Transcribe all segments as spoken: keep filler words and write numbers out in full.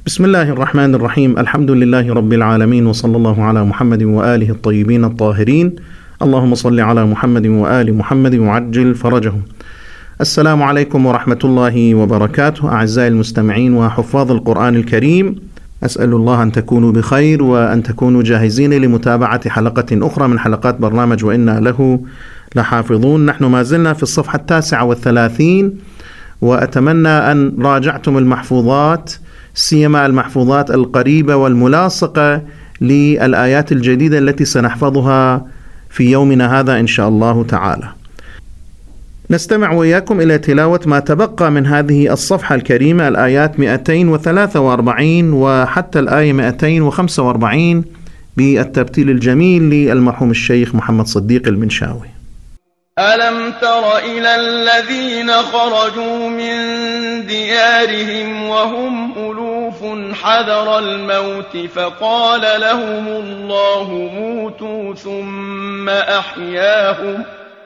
بسم الله الرحمن الرحيم. الحمد لله رب العالمين، وصلى الله على محمد وآله الطيبين الطاهرين. اللهم صل على محمد وآل محمد وعجل فرجهم. السلام عليكم ورحمة الله وبركاته. أعزائي المستمعين وحفاظ القرآن الكريم، أسأل الله أن تكونوا بخير وأن تكونوا جاهزين لمتابعة حلقة أخرى من حلقات برنامج وإنا له لحافظون. نحن ما زلنا في الصفحة التاسعة والثلاثين، وأتمنى أن راجعتم المحفوظات، سيما المحفوظات القريبة والملاصقة للآيات الجديدة التي سنحفظها في يومنا هذا إن شاء الله تعالى. نستمع وإياكم إلى تلاوة ما تبقى من هذه الصفحة الكريمة، الآيات مئتين وثلاثة وأربعين وحتى الآية مئتين وخمسة وأربعين بالترتيل الجميل للمرحوم الشيخ محمد صديق المنشاوي. ألم تر إلى الذين خرجوا من ديارهم وهم ألوف حذر الموت فقال لهم الله موتوا ثم أحياهم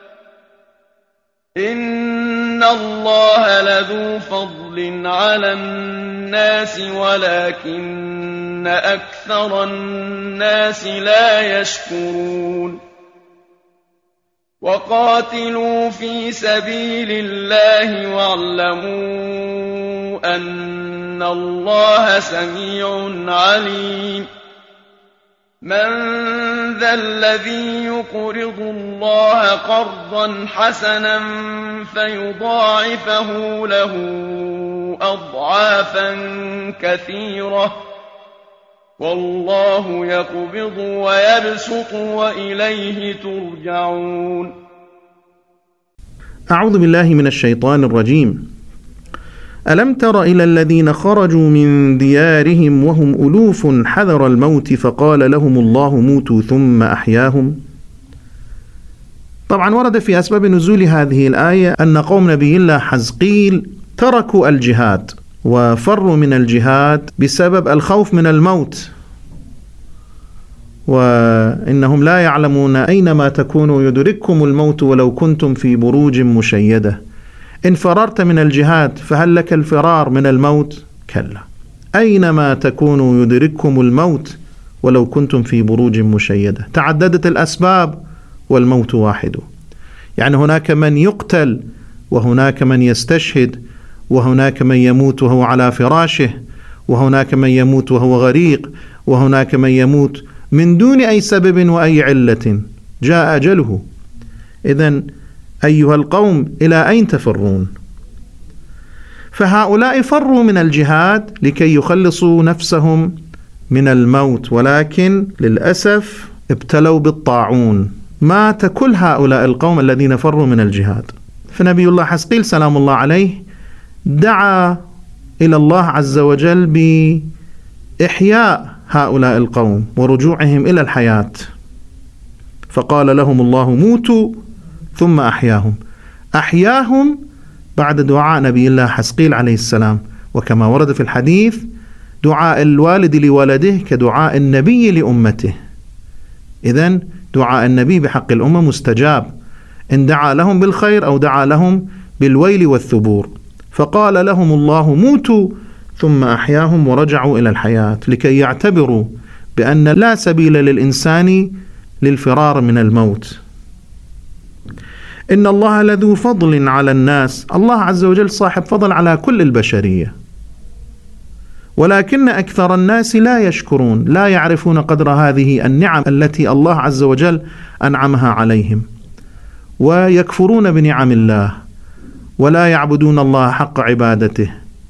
إن الله لذو فضل على الناس ولكن أكثر الناس لا يشكرون. وقاتلوا في سبيل الله واعلموا أن الله سميع عليم. من ذا الذي يقرض الله قرضا حسنا فيضاعفه له أضعافا كثيرة والله يقبض ويبسط وإليه ترجعون. أعوذ بالله من الشيطان الرجيم. ألم تر إلى الذين خرجوا من ديارهم وهم ألوف حذر الموت فقال لهم الله موتوا ثم أحياهم. طبعا ورد في أسباب نزول هذه الآية أن قوم نبي الله حزقيل تركوا الجهاد وفروا من الجهاد بسبب الخوف من الموت، وإنهم لا يعلمون أينما تكونوا يدرككم الموت ولو كنتم في بروج مشيدة. إن فررت من الجهاد فهل لك الفرار من الموت؟ كلا، أينما تكونوا يدرككم الموت ولو كنتم في بروج مشيدة. تعددت الأسباب والموت واحد، يعني هناك من يقتل وهناك من يستشهد وهناك من يموت وهو على فراشه وهناك من يموت وهو غريق وهناك من يموت من دون أي سبب وأي علة جاء أجله. إذن أيها القوم إلى أين تفرون؟ فهؤلاء فروا من الجهاد لكي يخلصوا نفسهم من الموت، ولكن للأسف ابتلوا بالطاعون، مات كل هؤلاء القوم الذين فروا من الجهاد. فنبي الله حزقيل سلام الله عليه دعا إلى الله عز وجل بإحياء هؤلاء القوم ورجوعهم إلى الحياة، فقال لهم الله موتوا ثم أحياهم. أحياهم بعد دعاء نبي الله حزقيل عليه السلام، وكما ورد في الحديث دعاء الوالد لولده كدعاء النبي لأمته. إذن دعاء النبي بحق الأمة مستجاب إن دعا لهم بالخير أو دعا لهم بالويل والثبور. فقال لهم الله موتوا ثم أحياهم ورجعوا إلى الحياة لكي يعتبروا بأن لا سبيل للإنسان للفرار من الموت. إن الله لذو فضل على الناس، الله عز وجل صاحب فضل على كل البشرية، ولكن أكثر الناس لا يشكرون، لا يعرفون قدر هذه النعم التي الله عز وجل أنعمها عليهم، ويكفرون بنعم الله ولا يعبدون الله حق عبادته.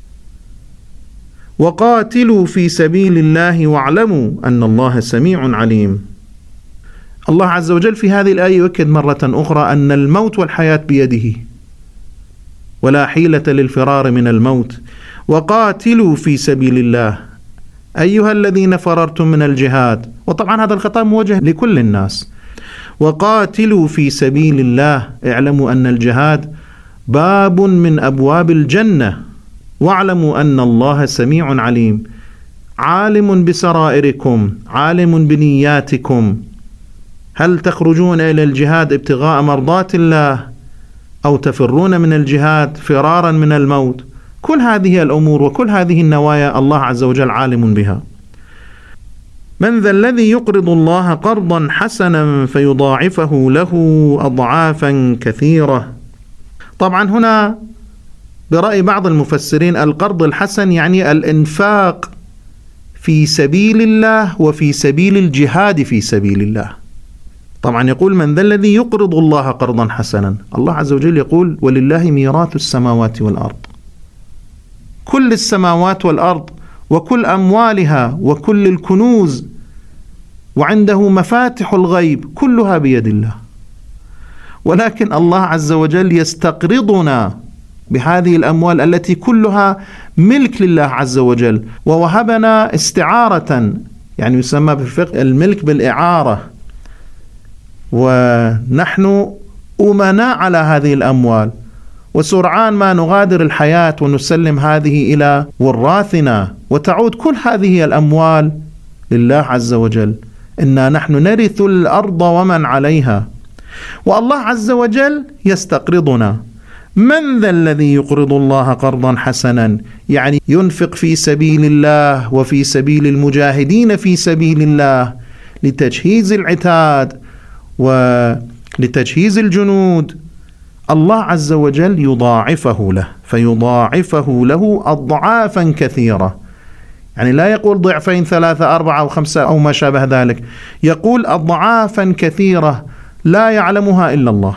وقاتلوا في سبيل الله واعلموا أن الله سميع عليم. الله عز وجل في هذه الآية يؤكد مرة أخرى أن الموت والحياة بيده ولا حيلة للفرار من الموت. وقاتلوا في سبيل الله أيها الذين فررتم من الجهاد، وطبعا هذا الخطاب موجه لكل الناس. وقاتلوا في سبيل الله، اعلموا أن الجهاد باب من أبواب الجنة، واعلموا أن الله سميع عليم، عالم بسرائركم، عالم بنياتكم. هل تخرجون إلى الجهاد ابتغاء مرضات الله أو تفرون من الجهاد فرارا من الموت؟ كل هذه الأمور وكل هذه النوايا الله عز وجل عالم بها. من ذا الذي يقرض الله قرضا حسنا فيضاعفه له أضعافا كثيرة. طبعا هنا برأي بعض المفسرين القرض الحسن يعني الإنفاق في سبيل الله وفي سبيل الجهاد في سبيل الله. طبعا يقول من ذا الذي يقرض الله قرضا حسنا، الله عز وجل يقول ولله ميراث السماوات والأرض، كل السماوات والأرض وكل أموالها وكل الكنوز وعنده مفاتح الغيب كلها بيد الله، ولكن الله عز وجل يستقرضنا بهذه الأموال التي كلها ملك لله عز وجل، ووهبنا استعارة، يعني يسمى في الفقه الملك بالإعارة، ونحن أمناء على هذه الأموال، وسرعان ما نغادر الحياة ونسلم هذه إلى وراثنا، وتعود كل هذه الأموال لله عز وجل. إنا نحن نرث الأرض ومن عليها، والله عز وجل يستقرضنا. من ذا الذي يقرض الله قرضا حسنا، يعني ينفق في سبيل الله وفي سبيل المجاهدين في سبيل الله لتجهيز العتاد ولتجهيز الجنود، الله عز وجل يضاعفه له، فيضاعفه له أضعافا كثيرة. يعني لا يقول ضعفين ثلاثة أربعة أو خمسة أو ما شابه ذلك، يقول أضعافا كثيرة لا يعلمها إلا الله.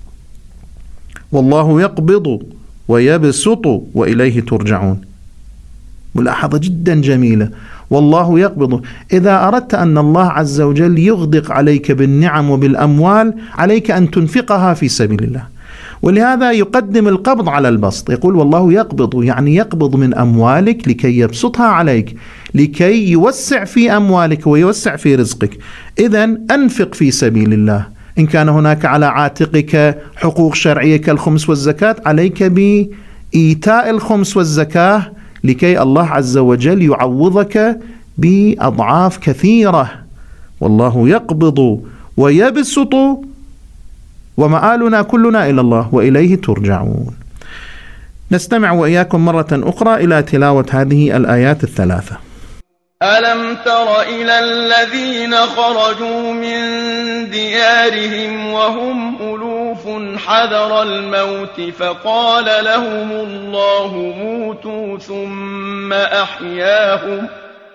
والله يقبض ويبسط وإليه ترجعون. ملاحظة جدا جميلة، والله يقبض. إذا أردت أن الله عز وجل يغدق عليك بالنعم وبالأموال، عليك أن تنفقها في سبيل الله، ولهذا يقدم القبض على البسط. يقول والله يقبض، يعني يقبض من أموالك لكي يبسطها عليك، لكي يوسع في أموالك ويوسع في رزقك. إذن أنفق في سبيل الله. إن كان هناك على عاتقك حقوق شرعية كالخمس والزكاة، عليك بإيتاء الخمس والزكاة لكي الله عز وجل يعوضك بأضعاف كثيرة. والله يقبض ويبسط ومآلنا كلنا إلى الله وإليه ترجعون. نستمع وإياكم مرة أخرى إلى تلاوة هذه الآيات الثلاثة. ألم تر إلى الذين خرجوا من ديارهم وهم ألوف حذر الموت فقال لهم الله موتوا ثم أحياهم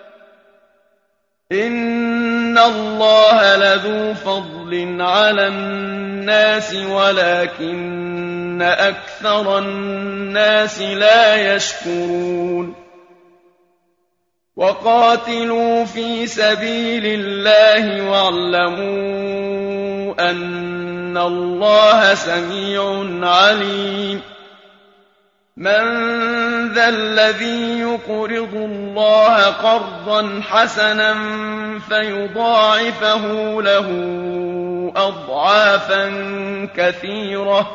إن الله لذو فضل على الناس ولكن أكثر الناس لا يشكرون. وقاتلوا في سبيل الله واعلموا أن الله سميع عليم. من ذا الذي يقرض الله قرضا حسنا فيضاعفه له أضعافا كثيرة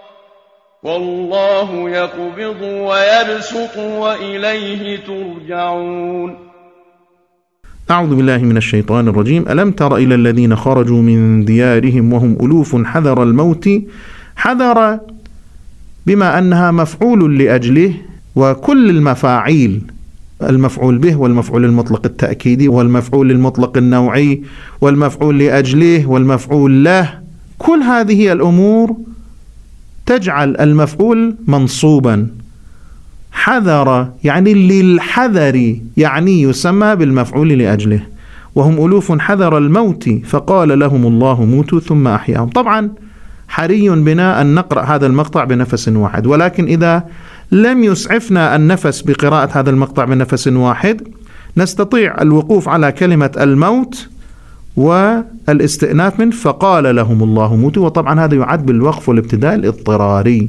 والله يقبض ويبسط وإليه ترجعون. أعوذ بالله من الشيطان الرجيم. ألم تر إلى الذين خرجوا من ديارهم وهم ألوف حذر الموت. حذر بما أنها مفعول لأجله، وكل المفاعيل، المفعول به والمفعول المطلق التأكيدي والمفعول المطلق النوعي والمفعول لأجله والمفعول له، كل هذه الأمور تجعل المفعول منصوبا. حذر يعني للحذر، يعني يسمى بالمفعول لأجله. وهم ألوف حذر الموت فقال لهم الله موتوا ثم أحياهم. طبعا حري بنا أن نقرأ هذا المقطع بنفس واحد، ولكن إذا لم يسعفنا النفس بقراءة هذا المقطع بنفس واحد، نستطيع الوقوف على كلمة الموت والاستئناف من فقال لهم الله موتوا، وطبعا هذا يعد بالوقف والابتداء الاضطراري.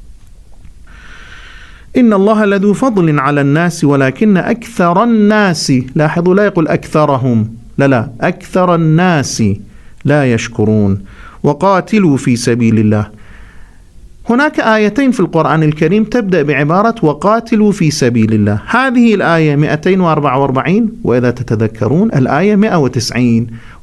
إن الله لذو فضل على الناس ولكن أكثر الناس، لاحظوا لا يقول أكثرهم، لا لا أكثر الناس لا يشكرون. وقاتلوا في سبيل الله. هناك آيتين في القرآن الكريم تبدأ بعبارة وقاتلوا في سبيل الله. هذه الآية مئتين وأربعة وأربعين، وإذا تتذكرون الآية مئة وتسعين،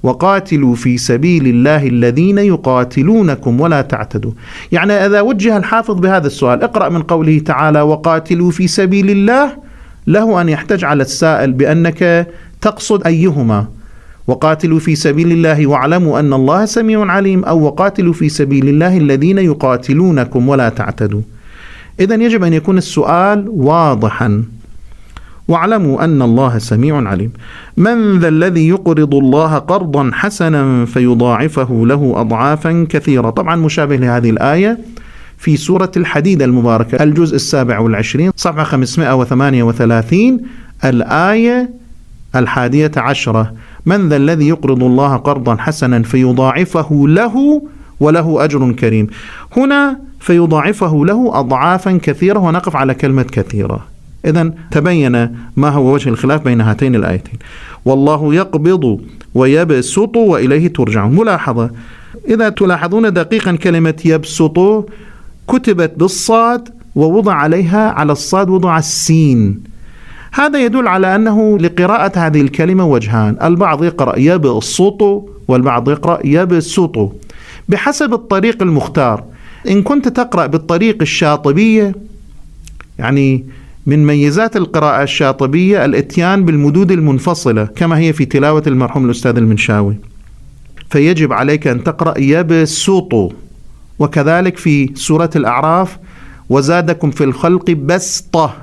وقاتلوا في سبيل الله الذين يقاتلونكم ولا تعتدوا. يعني إذا وجه الحافظ بهذا السؤال اقرأ من قوله تعالى وقاتلوا في سبيل الله، له أن يحتج على السائل بأنك تقصد أيهما، وقاتلوا في سبيل الله واعلموا أن الله سميع عليم، أو وقاتلوا في سبيل الله الذين يقاتلونكم ولا تعتدوا. إذن يجب أن يكون السؤال واضحا. واعلموا أن الله سميع عليم. من ذا الذي يقرض الله قرضا حسنا فيضاعفه له أضعافا كثيرة. طبعا مشابه لهذه الآية في سورة الحديد المباركة الجزء السابع والعشرين صفحة خمسمائة وثمانية وثلاثين الآية الحادية عشرة. من ذا الذي يقرض الله قرضا حسنا فيضاعفه له وله أجر كريم. هنا فيضاعفه له أضعافا كثيرة، ونقف على كلمة كثيرة. إذن تبين ما هو وجه الخلاف بين هاتين الآيتين. والله يقبض ويبسط وإليه ترجعون. ملاحظة، إذا تلاحظون دقيقا كلمة يبسط كتبت بالصاد ووضع عليها على الصاد وضع السين. هذا يدل على أنه لقراءة هذه الكلمة وجهان، البعض يقرأ يبسط والبعض يقرأ يبسط بحسب الطريق المختار. إن كنت تقرأ بالطريق الشاطبية، يعني من ميزات القراءة الشاطبية الاتيان بالمدود المنفصلة كما هي في تلاوة المرحوم الأستاذ المنشاوي، فيجب عليك أن تقرأ يبسط. وكذلك في سورة الأعراف وزادكم في الخلق بسطة.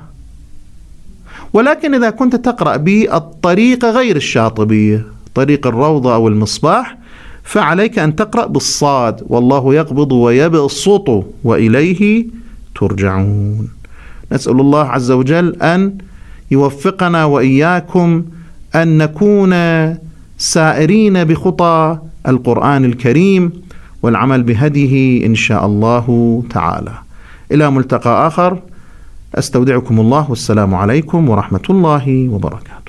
ولكن إذا كنت تقرأ بالطريقة غير الشاطبية، طريق الروضة أو المصباح، فعليك أن تقرأ بالصاد والله يقبض ويبسط وإليه ترجعون. نسأل الله عز وجل أن يوفقنا وإياكم أن نكون سائرين بخطى القرآن الكريم والعمل بهديه إن شاء الله تعالى. إلى ملتقى آخر، أستودعكم الله والسلام عليكم ورحمة الله وبركاته.